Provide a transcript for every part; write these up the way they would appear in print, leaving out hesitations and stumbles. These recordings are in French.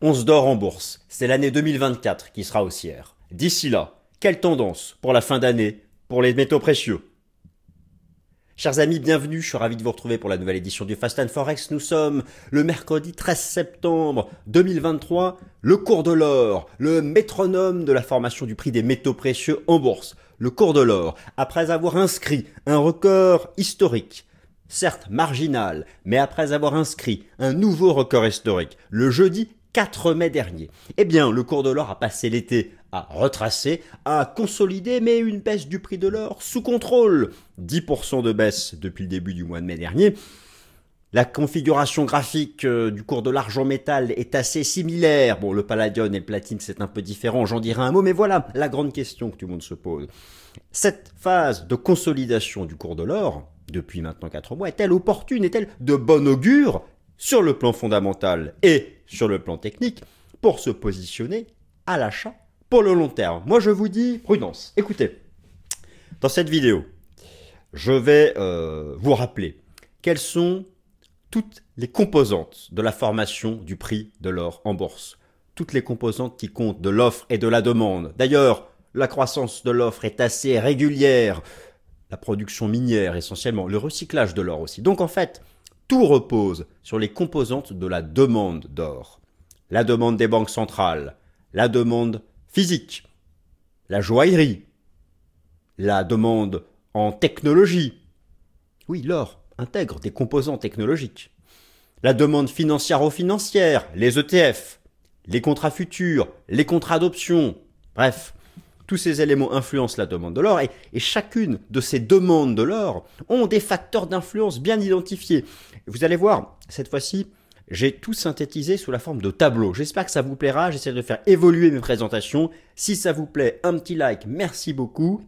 once d'or en bourse. C'est l'année 2024 qui sera haussière. D'ici là, quelle tendance pour la fin d'année pour les métaux précieux? Chers amis, bienvenue, je suis ravi de vous retrouver pour la nouvelle édition du Fast and Forex. Nous sommes le mercredi 13 septembre 2023, le cours de l'or, le métronome de la formation du prix des métaux précieux en bourse. Le cours de l'or, après avoir inscrit un record historique, certes marginal, mais après avoir inscrit un nouveau record historique, le jeudi 4 mai dernier, eh bien, le cours de l'or a passé l'été à retracer, à consolider, mais une baisse du prix de l'or sous contrôle. 10% de baisse depuis le début du mois de mai dernier. La configuration graphique du cours de l'argent métal est assez similaire. Bon, le palladium et le platine, c'est un peu différent, j'en dirai un mot, mais voilà la grande question que tout le monde se pose. Cette phase de consolidation du cours de l'or, depuis maintenant 4 mois, est-elle opportune, est-elle de bon augure sur le plan fondamental et sur le plan technique pour se positionner à l'achat pour le long terme? Moi, je vous dis prudence. Écoutez, dans cette vidéo, je vais vous rappeler quelles sont toutes les composantes de la formation du prix de l'or en bourse. Toutes les composantes qui comptent de l'offre et de la demande. D'ailleurs, la croissance de l'offre est assez régulière. La production minière essentiellement, le recyclage de l'or aussi. Donc en fait, tout repose sur les composantes de la demande d'or. La demande des banques centrales, la demande physique, la joaillerie, la demande en technologie. Oui, l'or intègre des composants technologiques. La demande financière, les ETF, les contrats futurs, les contrats d'option. Bref, tous ces éléments influencent la demande de l'or et chacune de ces demandes de l'or ont des facteurs d'influence bien identifiés. Vous allez voir, cette fois-ci, j'ai tout synthétisé sous la forme de tableau. J'espère que ça vous plaira. J'essaie de faire évoluer mes présentations. Si ça vous plaît, un petit like, merci beaucoup.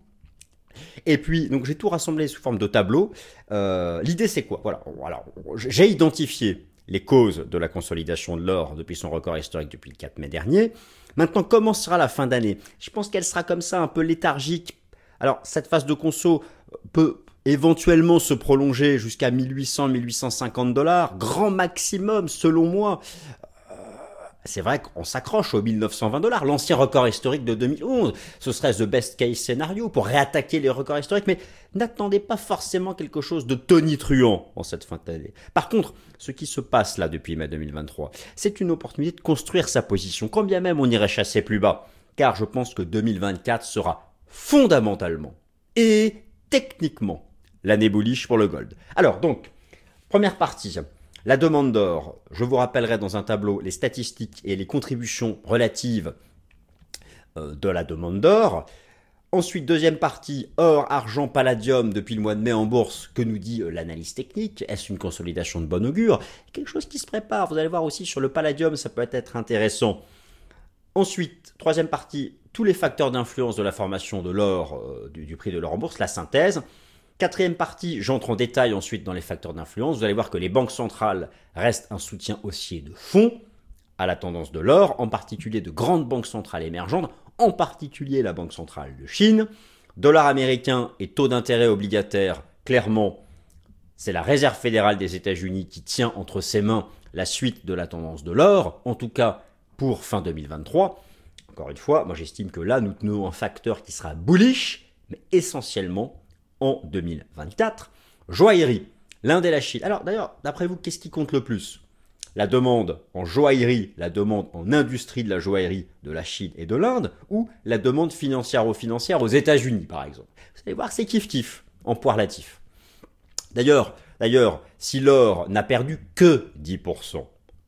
Et puis, donc j'ai tout rassemblé sous forme de tableau. L'idée, c'est quoi? Voilà, j'ai identifié les causes de la consolidation de l'or depuis son record historique depuis le 4 mai dernier. Maintenant, comment sera la fin d'année? Je pense qu'elle sera comme ça, un peu léthargique. Alors, cette phase de conso peut éventuellement se prolonger jusqu'à 1800-1850 $, grand maximum selon moi. C'est vrai qu'on s'accroche aux 1920 $, l'ancien record historique de 2011. Ce serait the best case scénario pour réattaquer les records historiques, mais n'attendez pas forcément quelque chose de tonitruant en cette fin d'année. Par contre, ce qui se passe là depuis mai 2023, c'est une opportunité de construire sa position, quand bien même on irait chasser plus bas, car je pense que 2024 sera fondamentalement et techniquement l'année bullish pour le gold. Alors donc, première partie. La demande d'or, je vous rappellerai dans un tableau les statistiques et les contributions relatives de la demande d'or. Ensuite, deuxième partie, or, argent, palladium depuis le mois de mai en bourse. Que nous dit l'analyse technique? Est-ce une consolidation de bon augure? Quelque chose qui se prépare. Vous allez voir aussi sur le palladium, ça peut être intéressant. Ensuite, troisième partie, tous les facteurs d'influence de la formation de l'or, du prix de l'or en bourse, la synthèse. Quatrième partie, j'entre en détail ensuite dans les facteurs d'influence. Vous allez voir que les banques centrales restent un soutien haussier de fond à la tendance de l'or, en particulier de grandes banques centrales émergentes, en particulier la Banque centrale de Chine. Dollar américain et taux d'intérêt obligataire, clairement, c'est la Réserve fédérale des États-Unis qui tient entre ses mains la suite de la tendance de l'or, en tout cas pour fin 2023. Encore une fois, moi j'estime que là, nous tenons un facteur qui sera bullish, mais essentiellement en 2024. Joaillerie, l'Inde et la Chine. Alors d'ailleurs, d'après vous, qu'est-ce qui compte le plus? La demande en joaillerie, la demande en industrie de la joaillerie de la Chine et de l'Inde, ou la demande financière aux États-Unis, par exemple? Vous allez voir, c'est kiff-kiff, en poids relatif. D'ailleurs, si l'or n'a perdu que 10%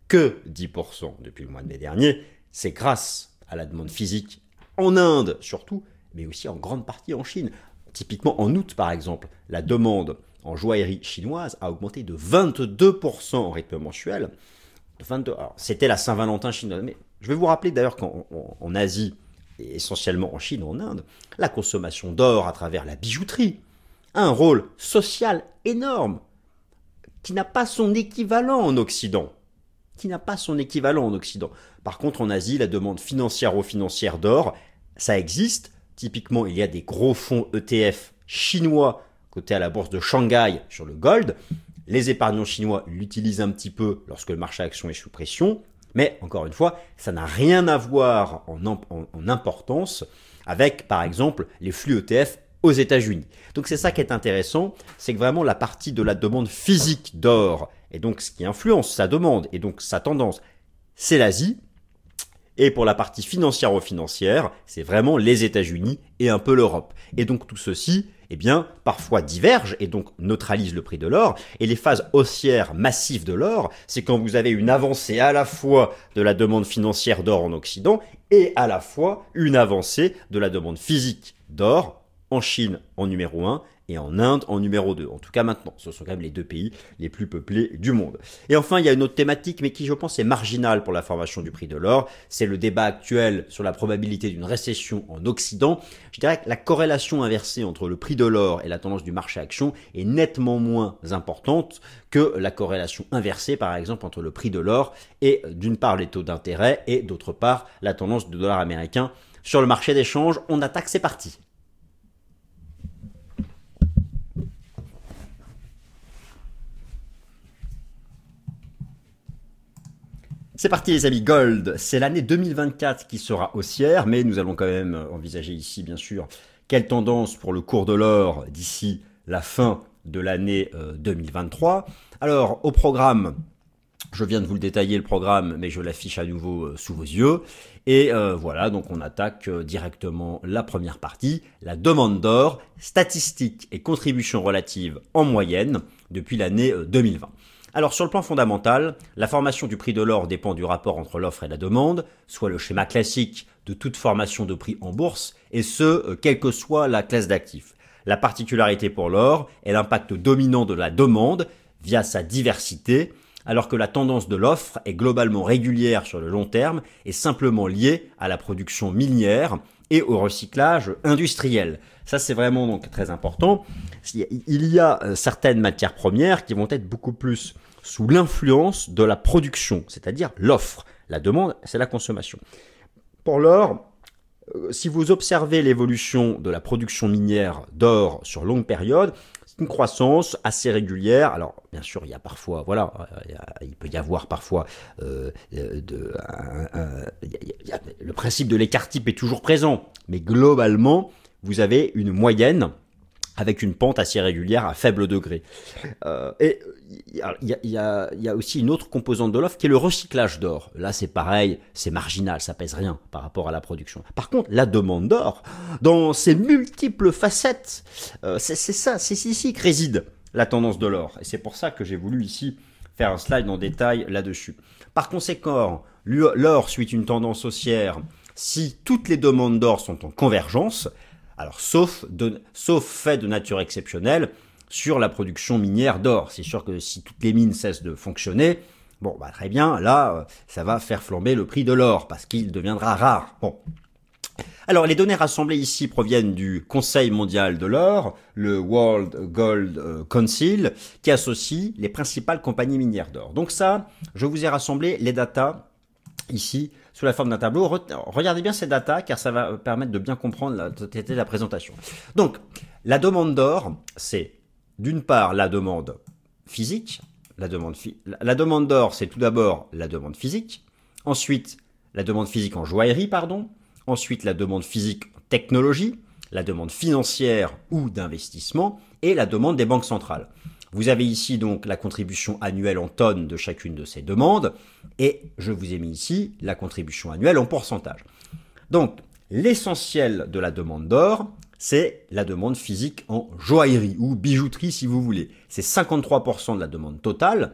depuis le mois de mai dernier, c'est grâce à la demande physique en Inde surtout, mais aussi en grande partie en Chine. Typiquement, en août, par exemple, la demande en joaillerie chinoise a augmenté de 22% en rythme mensuel. Alors, c'était la Saint-Valentin chinoise. Mais je vais vous rappeler d'ailleurs qu'en Asie, et essentiellement en Chine, en Inde, la consommation d'or à travers la bijouterie a un rôle social énorme qui n'a pas son équivalent en Occident. Par contre, en Asie, la demande financière d'or, ça existe. Typiquement, il y a des gros fonds ETF chinois cotés à la bourse de Shanghai sur le gold. Les épargnants chinois l'utilisent un petit peu lorsque le marché action est sous pression. Mais, encore une fois, ça n'a rien à voir en importance avec, par exemple, les flux ETF aux États-Unis. Donc c'est ça qui est intéressant, c'est que vraiment la partie de la demande physique d'or, et donc ce qui influence sa demande, et donc sa tendance, c'est l'Asie. Et pour la partie financière, c'est vraiment les États-Unis et un peu l'Europe. Et donc tout ceci, eh bien, parfois diverge et donc neutralise le prix de l'or. Et les phases haussières massives de l'or, c'est quand vous avez une avancée à la fois de la demande financière d'or en Occident et à la fois une avancée de la demande physique d'or en Chine en numéro 1 et en Inde en numéro 2. En tout cas maintenant, ce sont quand même les deux pays les plus peuplés du monde. Et enfin, il y a une autre thématique, mais qui je pense est marginale pour la formation du prix de l'or, c'est le débat actuel sur la probabilité d'une récession en Occident. Je dirais que la corrélation inversée entre le prix de l'or et la tendance du marché action est nettement moins importante que la corrélation inversée, par exemple, entre le prix de l'or et d'une part les taux d'intérêt et d'autre part la tendance du dollar américain sur le marché d'échange. On attaque, c'est parti. C'est parti les amis, gold, c'est l'année 2024 qui sera haussière, mais nous allons quand même envisager ici bien sûr quelle tendance pour le cours de l'or d'ici la fin de l'année 2023. Alors au programme, je viens de vous le détailler le programme, mais je l'affiche à nouveau sous vos yeux. Et voilà, donc on attaque directement la première partie, la demande d'or, statistiques et contributions relatives en moyenne depuis l'année 2020. Alors sur le plan fondamental, la formation du prix de l'or dépend du rapport entre l'offre et la demande, soit le schéma classique de toute formation de prix en bourse, et ce, quelle que soit la classe d'actifs. La particularité pour l'or est l'impact dominant de la demande via sa diversité, alors que la tendance de l'offre est globalement régulière sur le long terme et simplement liée à la production minière et au recyclage industriel. Ça, c'est vraiment donc très important. Il y a certaines matières premières qui vont être beaucoup plus sous l'influence de la production, c'est-à-dire l'offre. La demande, c'est la consommation. Pour l'or, si vous observez l'évolution de la production minière d'or sur longue période, c'est une croissance assez régulière. Alors, bien sûr, il y a parfois, voilà, il peut y avoir parfois, le principe de l'écart type est toujours présent, mais globalement, vous avez une moyenne avec une pente assez régulière à faible degré. Et il y a aussi une autre composante de l'offre qui est le recyclage d'or. Là, c'est pareil, c'est marginal, ça pèse rien par rapport à la production. Par contre, la demande d'or, dans ses multiples facettes, c'est ici que réside la tendance de l'or. Et c'est pour ça que j'ai voulu ici faire un slide en détail là-dessus. Par conséquent, l'or suit une tendance haussière si toutes les demandes d'or sont en convergence. Alors, sauf fait de nature exceptionnelle sur la production minière d'or. C'est sûr que si toutes les mines cessent de fonctionner, bon, bah, très bien, là, ça va faire flamber le prix de l'or parce qu'il deviendra rare. Bon. Alors, les données rassemblées ici proviennent du Conseil mondial de l'or, le World Gold Council, qui associe les principales compagnies minières d'or. Donc ça, je vous ai rassemblé les datas ici sous la forme d'un tableau. Regardez bien ces datas car ça va permettre de bien comprendre la totalité de la présentation. Donc, la demande d'or, c'est d'une part la demande physique. La demande d'or, c'est tout d'abord la demande physique. Ensuite, la demande physique en joaillerie, pardon. Ensuite, la demande physique en technologie. La demande financière ou d'investissement. Et la demande des banques centrales. Vous avez ici donc la contribution annuelle en tonnes de chacune de ces demandes et je vous ai mis ici la contribution annuelle en pourcentage. Donc, l'essentiel de la demande d'or, c'est la demande physique en joaillerie ou bijouterie si vous voulez. C'est 53% de la demande totale,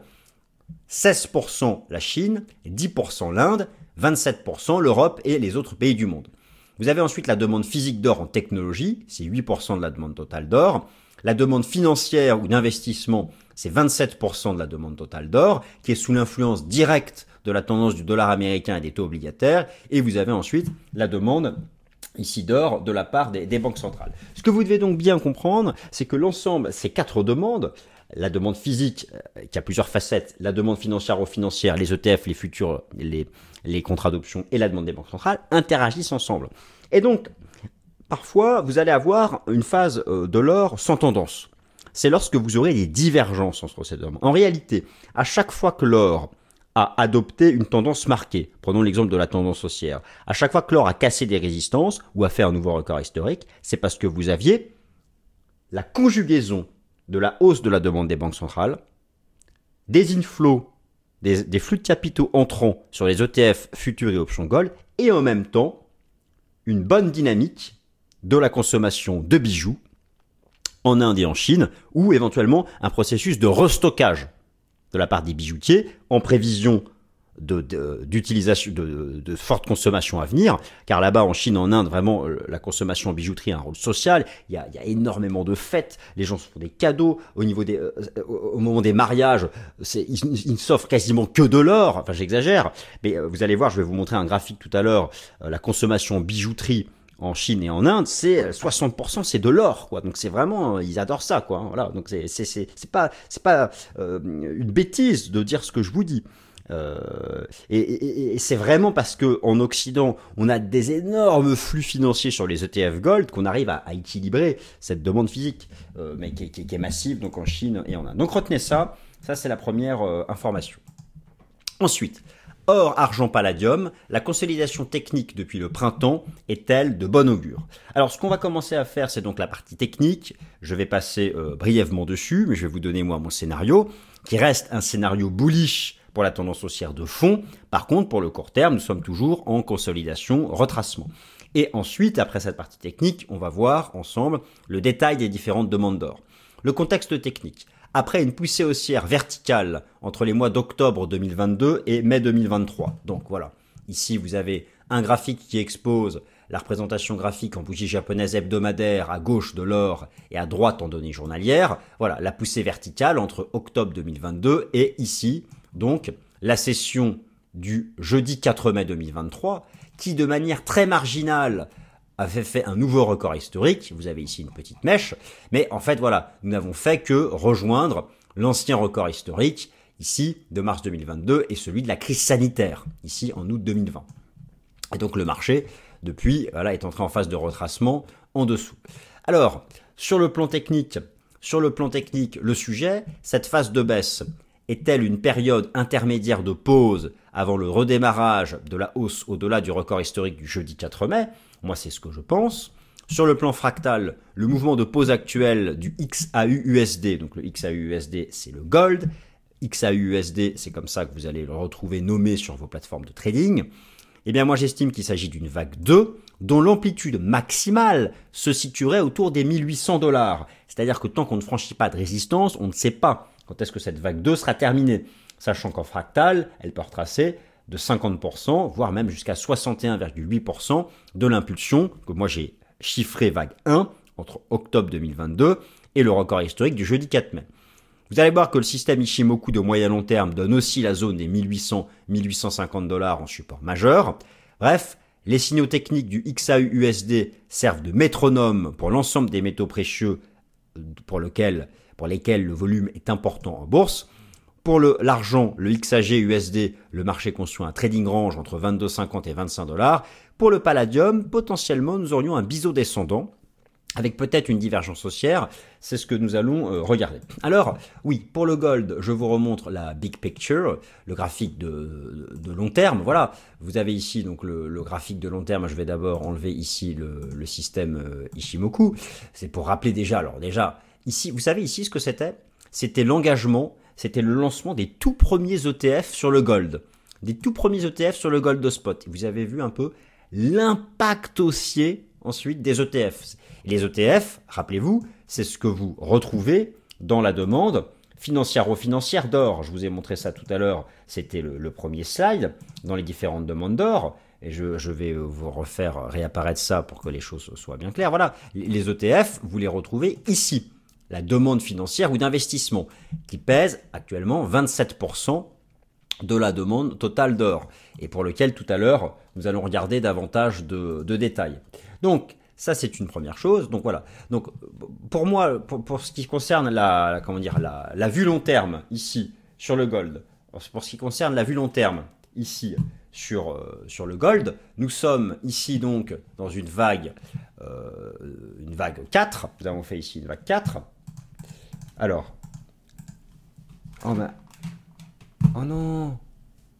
16% la Chine, 10% l'Inde, 27% l'Europe et les autres pays du monde. Vous avez ensuite la demande physique d'or en technologie, c'est 8% de la demande totale d'or. La demande financière ou d'investissement, c'est 27% de la demande totale d'or, qui est sous l'influence directe de la tendance du dollar américain et des taux obligataires. Et vous avez ensuite la demande ici d'or de la part des banques centrales. Ce que vous devez donc bien comprendre, c'est que l'ensemble, ces quatre demandes, la demande physique, qui a plusieurs facettes, la demande financière ou financière, les ETF, les futurs, les contrats d'options et la demande des banques centrales, interagissent ensemble. Et donc, parfois, vous allez avoir une phase de l'or sans tendance. C'est lorsque vous aurez des divergences entre ces deux. En réalité, à chaque fois que l'or a adopté une tendance marquée. Prenons l'exemple de la tendance haussière. À chaque fois que l'or a cassé des résistances ou a fait un nouveau record historique, c'est parce que vous aviez la conjugaison de la hausse de la demande des banques centrales, des inflows, des flux de capitaux entrants sur les ETF futurs et options gold, et en même temps, une bonne dynamique de la consommation de bijoux en Inde et en Chine, ou éventuellement un processus de restockage de la part des bijoutiers en prévision d'utilisation de forte consommation à venir, car là-bas en Chine, en Inde, vraiment la consommation en bijouterie a un rôle social. Il y a énormément de fêtes, les gens se font des cadeaux au moment des mariages, ils ne s'offrent quasiment que de l'or. Enfin, j'exagère, mais vous allez voir, je vais vous montrer un graphique tout à l'heure. La consommation en bijouterie en Chine et en Inde, c'est 60%, c'est de l'or, quoi. Donc c'est vraiment, ils adorent ça, quoi. Voilà. Donc c'est pas une bêtise de dire ce que je vous dis. Et c'est vraiment parce que en Occident, on a des énormes flux financiers sur les ETF Gold qu'on arrive à équilibrer cette demande physique, mais qui est massive, donc en Chine et en Inde. Donc retenez ça, c'est la première information. Ensuite, or, argent, palladium, la consolidation technique depuis le printemps est-elle de bon augure? Alors, ce qu'on va commencer à faire, c'est donc la partie technique. Je vais passer brièvement dessus, mais je vais vous donner moi mon scénario, qui reste un scénario bullish pour la tendance haussière de fond. Par contre, pour le court terme, nous sommes toujours en consolidation, retracement. Et ensuite, après cette partie technique, on va voir ensemble le détail des différentes demandes d'or. Le contexte technique. Après une poussée haussière verticale entre les mois d'octobre 2022 et mai 2023. Donc voilà, ici vous avez un graphique qui expose la représentation graphique en bougie japonaise hebdomadaire à gauche de l'or et à droite en données journalières. Voilà, la poussée verticale entre octobre 2022 et ici, donc la session du jeudi 4 mai 2023 qui de manière très marginale avait fait un nouveau record historique. Vous avez ici une petite mèche, mais en fait voilà, nous n'avons fait que rejoindre l'ancien record historique ici de mars 2022 et celui de la crise sanitaire ici en août 2020. Et donc le marché depuis voilà est entré en phase de retracement en dessous. Alors sur le plan technique, le sujet, cette phase de baisse est-elle une période intermédiaire de pause avant le redémarrage de la hausse au-delà du record historique du jeudi 4 mai? Moi, c'est ce que je pense. Sur le plan fractal, le mouvement de pause actuel du XAU-USD, donc le XAU-USD, c'est le gold. XAU-USD, c'est comme ça que vous allez le retrouver nommé sur vos plateformes de trading. Eh bien, moi, j'estime qu'il s'agit d'une vague 2, dont l'amplitude maximale se situerait autour des 1800 $. C'est-à-dire que tant qu'on ne franchit pas de résistance, on ne sait pas quand est-ce que cette vague 2 sera terminée. Sachant qu'en fractal, elle peut retracer de 50%, voire même jusqu'à 61,8% de l'impulsion que moi j'ai chiffré vague 1 entre octobre 2022 et le record historique du jeudi 4 mai. Vous allez voir que le système Ichimoku de moyen long terme donne aussi la zone des 1800-1850 $ en support majeur. Bref, les signaux techniques du XAU-USD servent de métronome pour l'ensemble des métaux précieux pour lesquels le volume est important en bourse. Pour l'argent, le XAG-USD, le marché conçoit un trading range entre 22,50 et 25 $. Pour le palladium, potentiellement, nous aurions un biseau descendant avec peut-être une divergence haussière. C'est ce que nous allons regarder. Alors, oui, pour le gold, je vous remontre la big picture, le graphique de long terme. Voilà, vous avez ici donc le graphique de long terme. Je vais d'abord enlever ici le système Ichimoku. C'est pour rappeler déjà. Alors déjà, ici, vous savez ici ce que c'était? C'était l'engagement. C'était le lancement des tout premiers ETF sur le gold. Des tout premiers ETF sur le gold de spot. Vous avez vu un peu l'impact haussier ensuite des ETF. Et les ETF, rappelez-vous, c'est ce que vous retrouvez dans la demande financière d'or. Je vous ai montré ça tout à l'heure. C'était le premier slide dans les différentes demandes d'or. Et je vais vous réapparaître ça pour que les choses soient bien claires. Voilà, les ETF, vous les retrouvez ici. La demande financière ou d'investissement, qui pèse actuellement 27% de la demande totale d'or, et pour lequel tout à l'heure, nous allons regarder davantage de détails. Donc, ça c'est une première chose. Donc voilà. Donc, pour moi, pour ce qui concerne la vue long terme, ici, sur le gold, pour ce qui concerne la vue long terme, ici, sur le gold, nous sommes ici donc dans une vague 4. Nous avons fait ici une vague 4. Alors, oh non,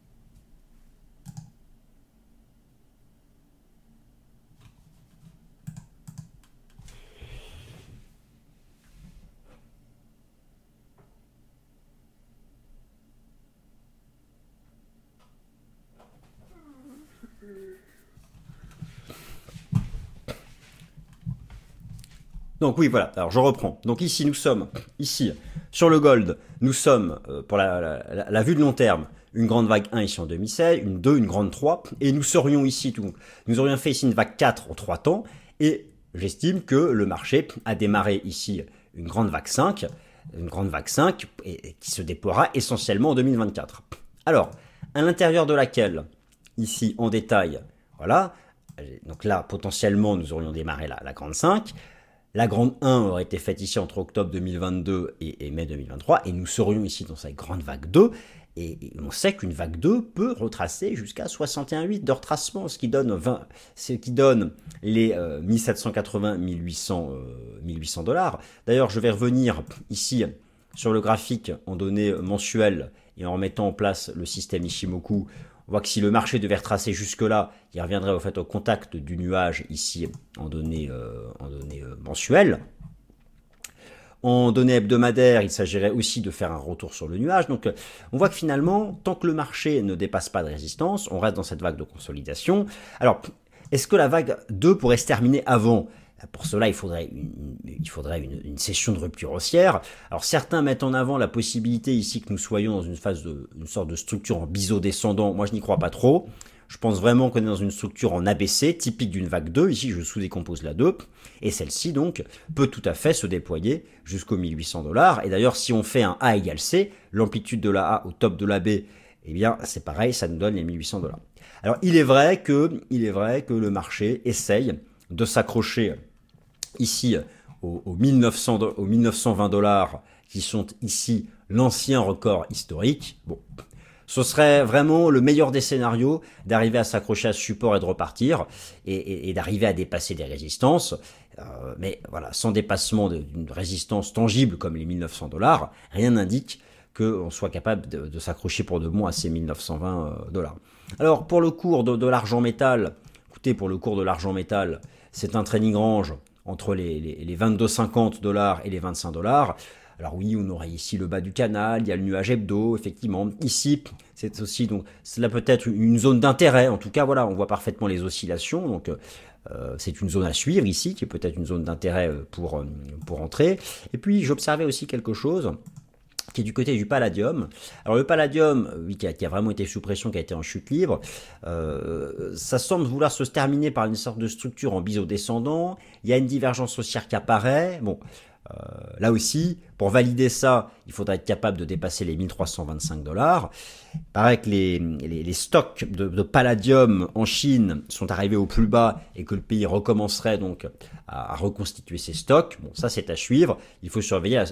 Donc oui, voilà, alors je reprends. Donc ici, nous sommes, ici, sur le gold, nous sommes, pour la vue de long terme, une grande vague 1 ici en 2016, une 2, une grande 3, et nous serions ici, nous aurions fait ici une vague 4 en 3 temps, et j'estime que le marché a démarré ici une grande vague 5, et qui se déploiera essentiellement en 2024. Alors, à l'intérieur de laquelle, ici en détail, voilà, donc là, potentiellement, nous aurions démarré la grande 5, la grande 1 aurait été faite ici entre octobre 2022 et mai 2023, et nous serions ici dans cette grande vague 2, et on sait qu'une vague 2 peut retracer jusqu'à 61,8 de retracement, ce qui donne les 1780, 1800 dollars. D'ailleurs, je vais revenir ici sur le graphique en données mensuelles et en remettant en place le système Ishimoku. On voit que si le marché devait retracer jusque-là, il reviendrait au contact du nuage ici en données mensuelles. En données hebdomadaires, il s'agirait aussi de faire un retour sur le nuage. Donc on voit que finalement, tant que le marché ne dépasse pas de résistance, on reste dans cette vague de consolidation. Alors, est-ce que la vague 2 pourrait se terminer avant ? Pour cela, il faudrait une session de rupture haussière. Alors certains mettent en avant la possibilité ici que nous soyons dans une sorte de structure en biseau descendant. Moi, je n'y crois pas trop. Je pense vraiment qu'on est dans une structure en ABC, typique d'une vague 2. Ici, je sous-décompose la 2. Et celle-ci, donc, peut tout à fait se déployer jusqu'aux 1800 dollars. Et d'ailleurs, si on fait un A égale C, l'amplitude de la A au top de la B, eh bien, c'est pareil, ça nous donne les 1800 dollars. Alors, il est vrai que le marché essaye de s'accrocher ici aux 1920 dollars qui sont ici l'ancien record historique. Bon, ce serait vraiment le meilleur des scénarios d'arriver à s'accrocher à ce support et de repartir et d'arriver à dépasser des résistances. Mais voilà, sans dépassement d'une résistance tangible comme les 1900 dollars, rien n'indique qu'on soit capable de s'accrocher pour de bon à ces 1920 dollars. Alors pour le cours de l'argent métal, écoutez, pour le cours de l'argent métal, c'est un trading range entre les 22,50 dollars et les 25 dollars. Alors oui, on aurait ici le bas du canal, il y a le nuage hebdo, effectivement. Ici, c'est aussi, donc, cela peut être une zone d'intérêt. En tout cas, voilà, on voit parfaitement les oscillations. Donc, c'est une zone à suivre ici, qui est peut-être une zone d'intérêt pour entrer. Et puis, j'observais aussi quelque chose qui est du côté du palladium. Alors le palladium, oui, qui a vraiment été sous pression, qui a été en chute libre, ça semble vouloir se terminer par une sorte de structure en biseau descendant. Il y a une divergence haussière qui apparaît. Bon, là aussi, pour valider ça, il faudra être capable de dépasser les 1325 dollars. Il paraît que les stocks de palladium en Chine sont arrivés au plus bas et que le pays recommencerait donc à reconstituer ses stocks. Bon, ça c'est à suivre. Il faut surveiller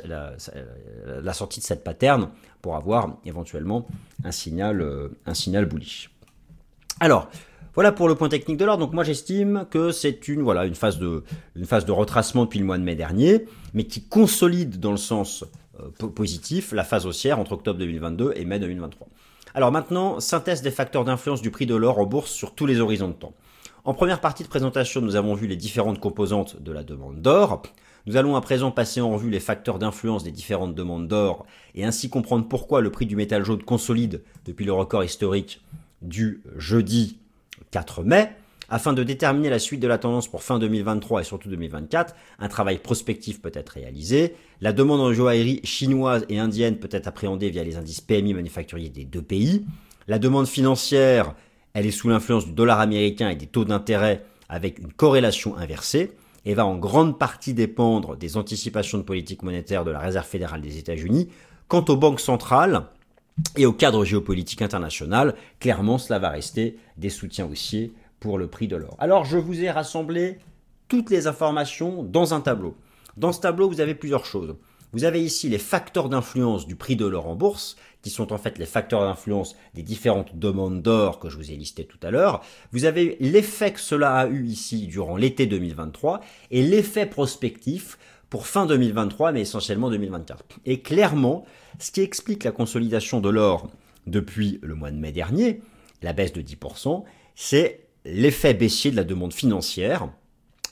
la sortie de cette pattern pour avoir éventuellement un signal bullish. Alors, voilà pour le point technique de l'or. Donc moi j'estime que c'est une phase de retracement depuis le mois de mai dernier, mais qui consolide dans le sens positif la phase haussière entre octobre 2022 et mai 2023. Alors maintenant, synthèse des facteurs d'influence du prix de l'or en bourse sur tous les horizons de temps. En première partie de présentation, nous avons vu les différentes composantes de la demande d'or. Nous allons à présent passer en revue les facteurs d'influence des différentes demandes d'or et ainsi comprendre pourquoi le prix du métal jaune consolide depuis le record historique du jeudi 4 mai. Afin de déterminer la suite de la tendance pour fin 2023 et surtout 2024, un travail prospectif peut être réalisé. La demande en joaillerie chinoise et indienne peut être appréhendée via les indices PMI manufacturiers des deux pays. La demande financière, elle est sous l'influence du dollar américain et des taux d'intérêt avec une corrélation inversée et va en grande partie dépendre des anticipations de politique monétaire de la Réserve fédérale des États-Unis. Quant aux banques centrales et au cadre géopolitique international, clairement cela va rester des soutiens haussiers pour le prix de l'or. Alors je vous ai rassemblé toutes les informations dans un tableau. Dans ce tableau, vous avez plusieurs choses. Vous avez ici les facteurs d'influence du prix de l'or en bourse, qui sont en fait les facteurs d'influence des différentes demandes d'or que je vous ai listées tout à l'heure. Vous avez l'effet que cela a eu ici durant l'été 2023 et l'effet prospectif pour fin 2023, mais essentiellement 2024. Et clairement, ce qui explique la consolidation de l'or depuis le mois de mai dernier, la baisse de 10%, c'est l'effet baissier de la demande financière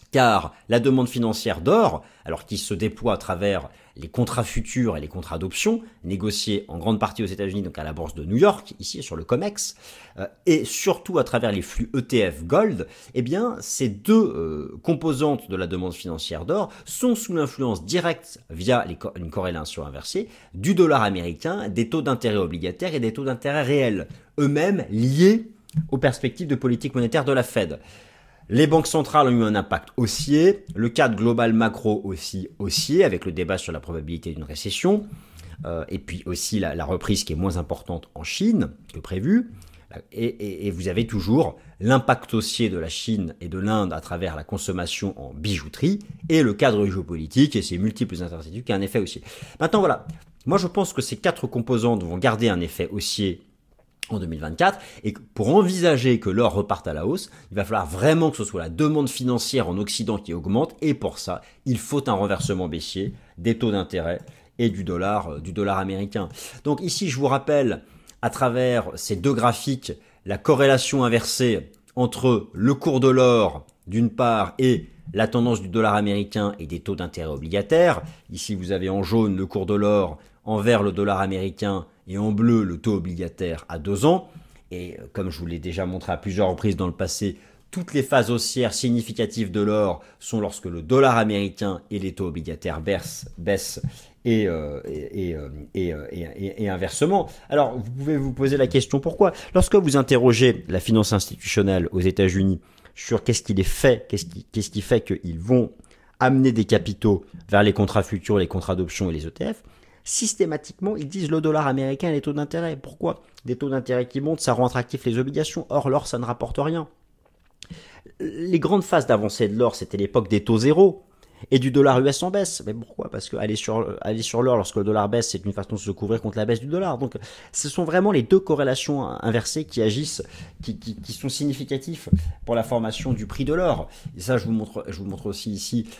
car la demande financière d'or, alors qui se déploie à travers les contrats futurs et les contrats d'options, négociés en grande partie aux États-Unis, donc à la bourse de New York, ici sur le COMEX, et surtout à travers les flux ETF Gold, eh bien, ces deux composantes de la demande financière d'or sont sous l'influence directe, via une corrélation inversée, du dollar américain, des taux d'intérêt obligataires et des taux d'intérêt réels, eux-mêmes liés aux perspectives de politique monétaire de la Fed. Les banques centrales ont eu un impact haussier, le cadre global macro aussi haussier, avec le débat sur la probabilité d'une récession, et puis aussi la reprise qui est moins importante en Chine que prévu, et vous avez toujours l'impact haussier de la Chine et de l'Inde à travers la consommation en bijouterie, et le cadre géopolitique et ses multiples incertitudes qui a un effet haussier. Maintenant voilà, moi je pense que ces quatre composantes vont garder un effet haussier en 2024, et pour envisager que l'or reparte à la hausse, il va falloir vraiment que ce soit la demande financière en Occident qui augmente, et pour ça, il faut un renversement baissier des taux d'intérêt et du dollar américain. Donc ici, je vous rappelle, à travers ces deux graphiques, la corrélation inversée entre le cours de l'or, d'une part, et la tendance du dollar américain et des taux d'intérêt obligataires. Ici, vous avez en jaune le cours de l'or, en vert le dollar américain, et en bleu le taux obligataire à 2 ans. Et comme je vous l'ai déjà montré à plusieurs reprises dans le passé, toutes les phases haussières significatives de l'or sont lorsque le dollar américain et les taux obligataires baissent et inversement. Alors vous pouvez vous poser la question pourquoi. Lorsque vous interrogez la finance institutionnelle aux États-Unis sur qu'est-ce qui fait qu'ils vont amener des capitaux vers les contrats futurs, les contrats d'options et les ETF, systématiquement, ils disent le dollar américain et les taux d'intérêt. Pourquoi ? Des taux d'intérêt qui montent, ça rend attractif les obligations. Or, l'or, ça ne rapporte rien. Les grandes phases d'avancée de l'or, c'était l'époque des taux zéro et du dollar US en baisse. Mais pourquoi ? Parce que aller sur l'or lorsque le dollar baisse, c'est une façon de se couvrir contre la baisse du dollar. Donc, ce sont vraiment les deux corrélations inversées qui agissent, qui sont significatifs pour la formation du prix de l'or. Et ça, je vous montre aussi ici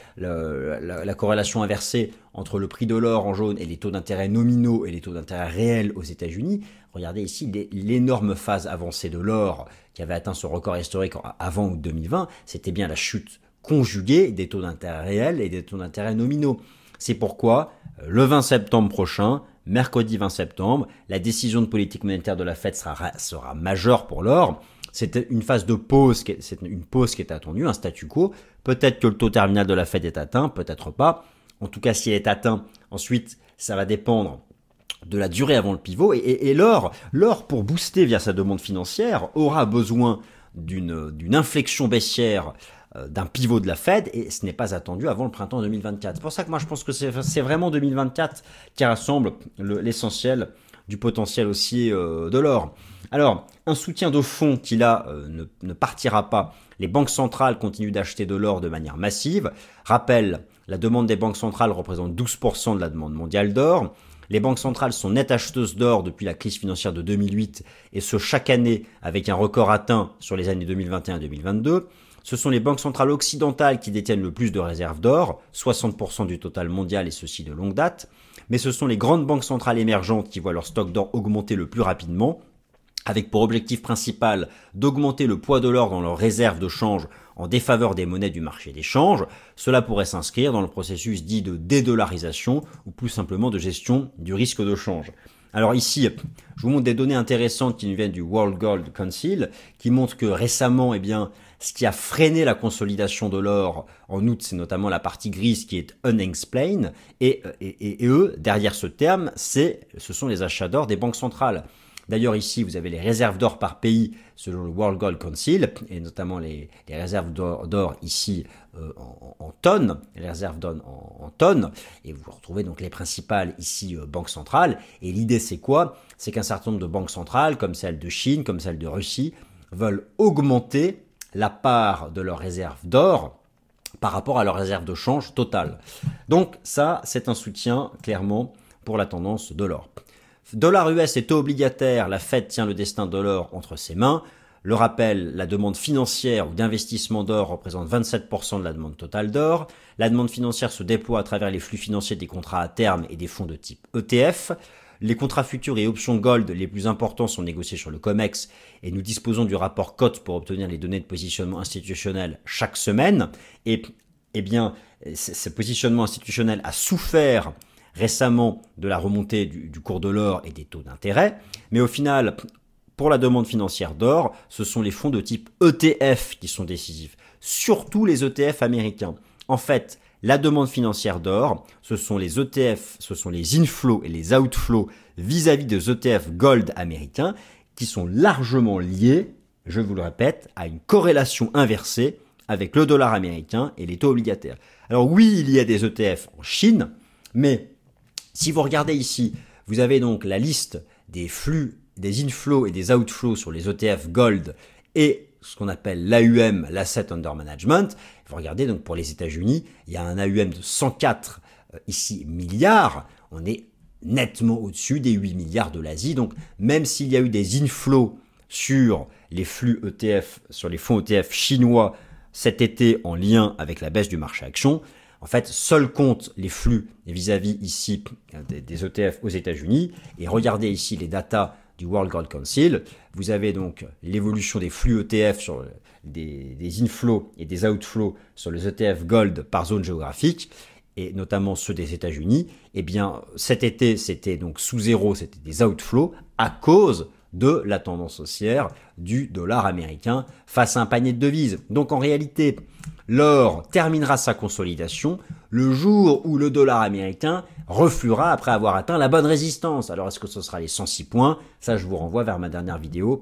la corrélation inversée entre le prix de l'or en jaune et les taux d'intérêt nominaux et les taux d'intérêt réels aux États-Unis. Regardez ici l'énorme phase avancée de l'or qui avait atteint son record historique avant août 2020. C'était bien la chute conjuguée des taux d'intérêt réels et des taux d'intérêt nominaux. C'est pourquoi, le 20 septembre prochain, mercredi 20 septembre, la décision de politique monétaire de la Fed sera majeure pour l'or. C'est une phase de pause, c'est une pause qui est attendue, un statu quo. Peut-être que le taux terminal de la Fed est atteint, peut-être pas. En tout cas, s'il est atteint, ensuite, ça va dépendre de la durée avant le pivot. Et l'or, pour booster via sa demande financière, aura besoin d'une inflexion baissière, d'un pivot de la Fed, et ce n'est pas attendu avant le printemps 2024. C'est pour ça que moi je pense que c'est vraiment 2024 qui rassemble l'essentiel du potentiel haussier de l'or. Alors, un soutien de fond qui là ne partira pas. Les banques centrales continuent d'acheter de l'or de manière massive. Rappel, la demande des banques centrales représente 12% de la demande mondiale d'or. Les banques centrales sont nettes acheteuses d'or depuis la crise financière de 2008, et ce chaque année avec un record atteint sur les années 2021 et 2022. Ce sont les banques centrales occidentales qui détiennent le plus de réserves d'or, 60% du total mondial et ceci de longue date. Mais ce sont les grandes banques centrales émergentes qui voient leur stock d'or augmenter le plus rapidement, avec pour objectif principal d'augmenter le poids de l'or dans leurs réserves de change en défaveur des monnaies du marché des changes. Cela pourrait s'inscrire dans le processus dit de dédollarisation ou plus simplement de gestion du risque de change. Alors ici, je vous montre des données intéressantes qui nous viennent du World Gold Council, qui montrent que récemment, ce qui a freiné la consolidation de l'or en août, c'est notamment la partie grise qui est unexplained, et eux, derrière ce terme, ce sont les achats d'or des banques centrales. D'ailleurs, ici, vous avez les réserves d'or par pays selon le World Gold Council, et notamment les réserves d'or ici en tonnes, les réserves d'or en tonnes, et vous retrouvez donc les principales ici banques centrales. Et l'idée, c'est quoi ? C'est qu'un certain nombre de banques centrales, comme celle de Chine, comme celle de Russie, veulent augmenter la part de leurs réserves d'or par rapport à leurs réserves de change totales. Donc ça, c'est un soutien clairement pour la tendance de l'or. Dollar US et taux obligataire, la Fed tient le destin de l'or entre ses mains. Le rappel, la demande financière ou d'investissement d'or représente 27% de la demande totale d'or. La demande financière se déploie à travers les flux financiers des contrats à terme et des fonds de type ETF. les contrats futurs et options gold les plus importants sont négociés sur le COMEX et nous disposons du rapport cote pour obtenir les données de positionnement institutionnel chaque semaine. Et eh bien, ce positionnement institutionnel a souffert récemment de la remontée du cours de l'or et des taux d'intérêt. Mais au final, pour la demande financière d'or, ce sont les fonds de type ETF qui sont décisifs, surtout les ETF américains. En fait, la demande financière d'or, ce sont les ETF, ce sont les inflows et les outflows vis-à-vis des ETF gold américains qui sont largement liés, je vous le répète, à une corrélation inversée avec le dollar américain et les taux obligataires. Alors oui, il y a des ETF en Chine, mais si vous regardez ici, vous avez donc la liste des flux, des inflows et des outflows sur les ETF gold et ce qu'on appelle l'AUM, l'Asset Under Management. Vous regardez donc pour les États-Unis, il y a un AUM de 104 ici milliards. On est nettement au-dessus des 8 milliards de l'Asie. Donc même s'il y a eu des inflows sur les flux ETF, sur les fonds ETF chinois cet été en lien avec la baisse du marché action, en fait, seuls comptent les flux vis-à-vis ici des ETF aux États-Unis. Et regardez ici les datas du World Gold Council. Vous avez donc l'évolution des flux ETF sur des inflows et des outflows sur les ETF Gold par zone géographique, et notamment ceux des États-Unis. Eh bien, cet été, c'était donc sous zéro, c'était des outflows à cause de la tendance haussière du dollar américain face à un panier de devises. Donc en réalité, l'or terminera sa consolidation le jour où le dollar américain refluera après avoir atteint la bonne résistance. Alors est-ce que ce sera les 106 points? Ça, je vous renvoie vers ma dernière vidéo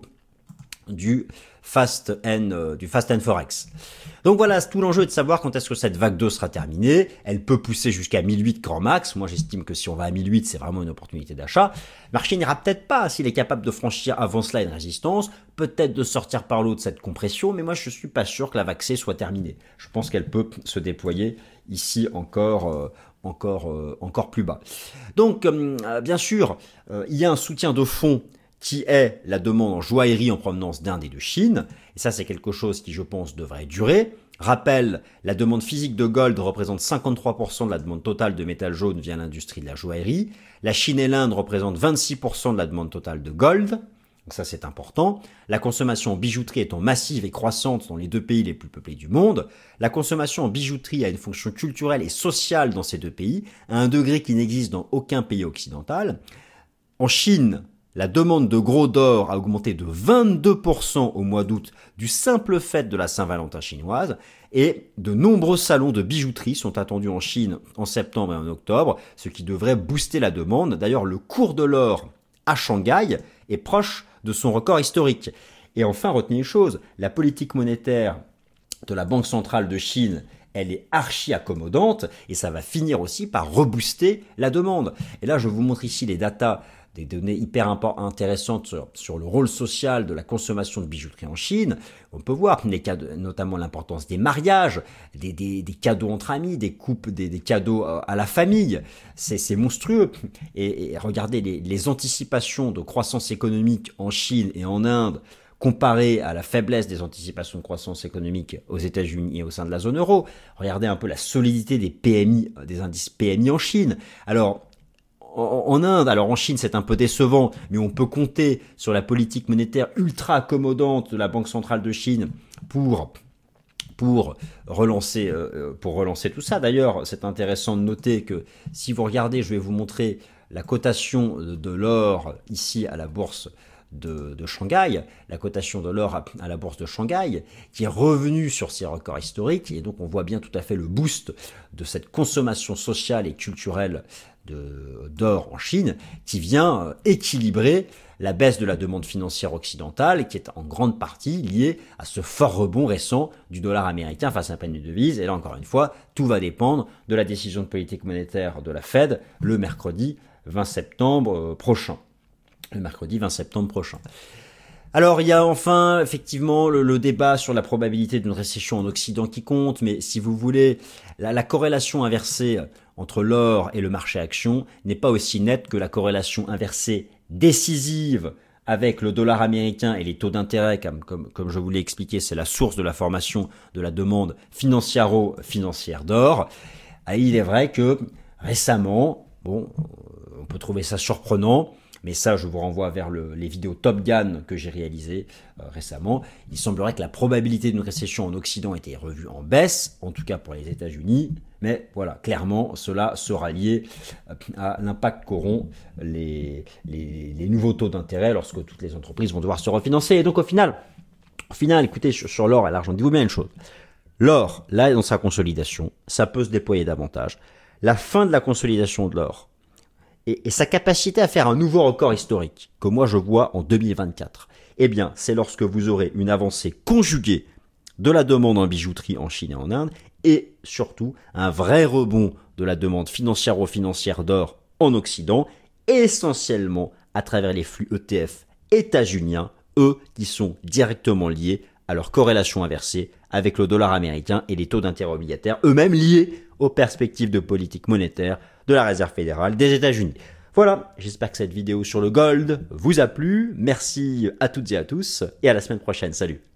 du Fast and Forex. Donc voilà, c'est tout l'enjeu de savoir quand est-ce que cette vague 2 sera terminée. Elle peut pousser jusqu'à 1008 grand max. Moi, j'estime que si on va à 1008, c'est vraiment une opportunité d'achat. Le marché n'ira peut-être pas s'il est capable de franchir avant cela une résistance, peut-être de sortir par l'eau de cette compression, mais moi, je suis pas sûr que la vague C soit terminée. Je pense qu'elle peut se déployer ici encore plus bas. Donc, bien sûr, il y a un soutien de fond qui est la demande en joaillerie en provenance d'Inde et de Chine. Et ça, c'est quelque chose qui, je pense, devrait durer. Rappel, la demande physique de gold représente 53% de la demande totale de métal jaune via l'industrie de la joaillerie. La Chine et l'Inde représentent 26% de la demande totale de gold. Donc ça, c'est important. La consommation en bijouterie étant massive et croissante dans les deux pays les plus peuplés du monde, la consommation en bijouterie a une fonction culturelle et sociale dans ces deux pays, à un degré qui n'existe dans aucun pays occidental. En Chine, la demande de gros d'or a augmenté de 22% au mois d'août du simple fait de la Saint-Valentin chinoise et de nombreux salons de bijouterie sont attendus en Chine en septembre et en octobre, ce qui devrait booster la demande. D'ailleurs, le cours de l'or à Shanghai est proche de son record historique. Et enfin, retenez une chose, la politique monétaire de la Banque centrale de Chine, elle est archi accommodante et ça va finir aussi par rebooster la demande. Et là, je vous montre ici les datas, des données hyper intéressantes sur le rôle social de la consommation de bijouterie en Chine. On peut voir notamment l'importance des mariages, des cadeaux entre amis, des coupes, des cadeaux à la famille. C'est monstrueux. Et regardez les anticipations de croissance économique en Chine et en Inde comparé à la faiblesse des anticipations de croissance économique aux États-Unis et au sein de la zone euro. Regardez un peu la solidité des PMI, des indices PMI en Chine. Alors, en Inde, alors en Chine c'est un peu décevant, mais on peut compter sur la politique monétaire ultra accommodante de la Banque centrale de Chine pour relancer tout ça. D'ailleurs, c'est intéressant de noter que si vous regardez, je vais vous montrer la cotation de l'or ici à la bourse de Shanghai, la cotation de l'or à la bourse de Shanghai, qui est revenue sur ses records historiques, et donc on voit bien tout à fait le boost de cette consommation sociale et culturelle d'or en Chine, qui vient équilibrer la baisse de la demande financière occidentale, qui est en grande partie liée à ce fort rebond récent du dollar américain face à un panier de devises. Et là, encore une fois, tout va dépendre de la décision de politique monétaire de la Fed le mercredi 20 septembre prochain. Alors, il y a enfin, effectivement, le débat sur la probabilité d'une récession en Occident qui compte, mais si vous voulez, la corrélation inversée entre l'or et le marché action n'est pas aussi nette que la corrélation inversée décisive avec le dollar américain et les taux d'intérêt, comme je vous l'ai expliqué, c'est la source de la formation de la demande financière d'or. Et il est vrai que récemment, on peut trouver ça surprenant, mais ça, je vous renvoie vers les vidéos Top Gun que j'ai réalisées récemment. Il semblerait que la probabilité d'une récession en Occident ait été revue en baisse, en tout cas pour les États-Unis. Mais voilà, clairement, cela sera lié à l'impact qu'auront les nouveaux taux d'intérêt lorsque toutes les entreprises vont devoir se refinancer. Et donc au final, écoutez, sur l'or et l'argent, dites-vous bien une chose. L'or, là, dans sa consolidation, ça peut se déployer davantage. La fin de la consolidation de l'or et sa capacité à faire un nouveau record historique, que moi je vois en 2024, eh bien, c'est lorsque vous aurez une avancée conjuguée de la demande en bijouterie en Chine et en Inde, et surtout un vrai rebond de la demande financière d'or en Occident, essentiellement à travers les flux ETF états-uniens, eux qui sont directement liés à leur corrélation inversée avec le dollar américain et les taux d'intérêt obligataires, eux-mêmes liés aux perspectives de politique monétaire de la Réserve fédérale des États-Unis. Voilà, j'espère que cette vidéo sur le gold vous a plu. Merci à toutes et à tous et à la semaine prochaine. Salut!